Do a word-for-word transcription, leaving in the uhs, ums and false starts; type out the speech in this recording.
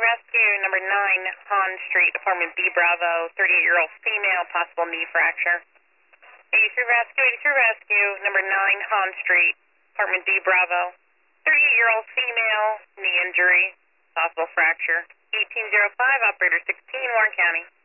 Rescue, number nine, Han Street, apartment B Bravo, thirty-eight-year-old female, possible knee fracture. eighty-three Rescue, eighty-three Rescue, number nine, Han Street, apartment B Bravo, thirty-eight-year-old female, knee injury, possible fracture. eighteen oh five, operator sixteen, Warren County.